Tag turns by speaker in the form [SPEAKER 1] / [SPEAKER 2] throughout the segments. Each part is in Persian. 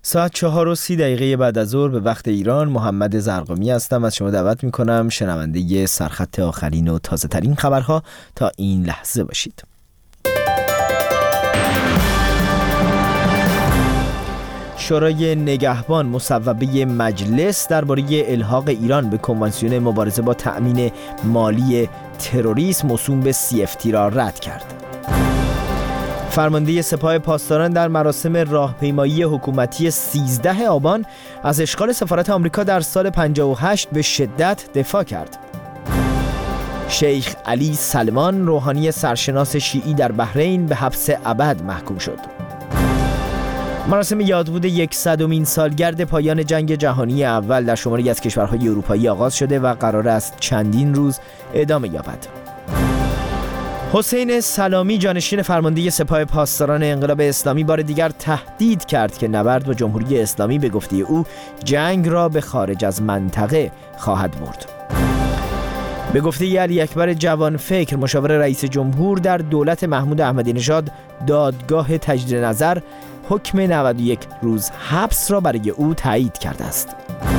[SPEAKER 1] ساعت 4:30 بعد از ظهر به وقت ایران. محمد زرقمی هستم. از شما دعوت میکنم شنونده سرخط آخرین و تازه ترین خبرها تا این لحظه باشید. شورای نگهبان مصوبه مجلس درباره الحاق ایران به کنوانسیون مبارزه با تأمین مالی تروریسم موسوم به CFT را رد کرد. فرمانده سپاه پاسداران در مراسم راهپیمایی حکومتی 13 آبان از اشغال سفارت آمریکا در سال 58 به شدت دفاع کرد. شیخ علی سلمان، روحانی سرشناس شیعی در بحرین، به حبس ابد محکوم شد. مراسم یادبود 100مین سالگرد پایان جنگ جهانی اول در شماری از کشورهای اروپایی آغاز شده و قرار است چندین روز ادامه یابد. حسین سلامی، جانشین فرمانده سپاه پاسداران انقلاب اسلامی، بار دیگر تهدید کرد که نبرد با جمهوری اسلامی به گفته او جنگ را به خارج از منطقه خواهد برد. به گفته علی اکبر جوانفکر، مشاور رئیس جمهور در دولت محمود احمدی نژاد، دادگاه تجدید نظر حکم 91 روز حبس را برای او تایید کرده است.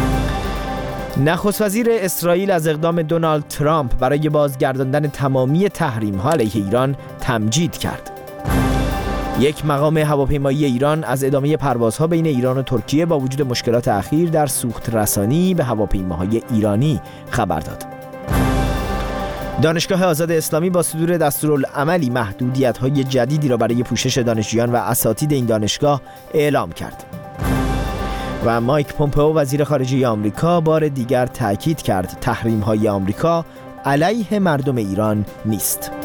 [SPEAKER 1] نخست وزیر اسرائیل از اقدام دونالد ترامپ برای بازگرداندن تمامی تحریم‌ها علیه ایران تمجید کرد. یک مقام هواپیمایی ایران از ادامه پروازها بین ایران و ترکیه با وجود مشکلات اخیر در سوخت رسانی به هواپیماهای ایرانی خبر داد. دانشگاه آزاد اسلامی با صدور دستورالعملی محدودیت‌های جدیدی را برای پوشش دانشجویان و اساتید این دانشگاه اعلام کرد. و مایک پومپئو، وزیر خارجه آمریکا، بار دیگر تأکید کرد تحریم‌های آمریکا علیه مردم ایران نیست.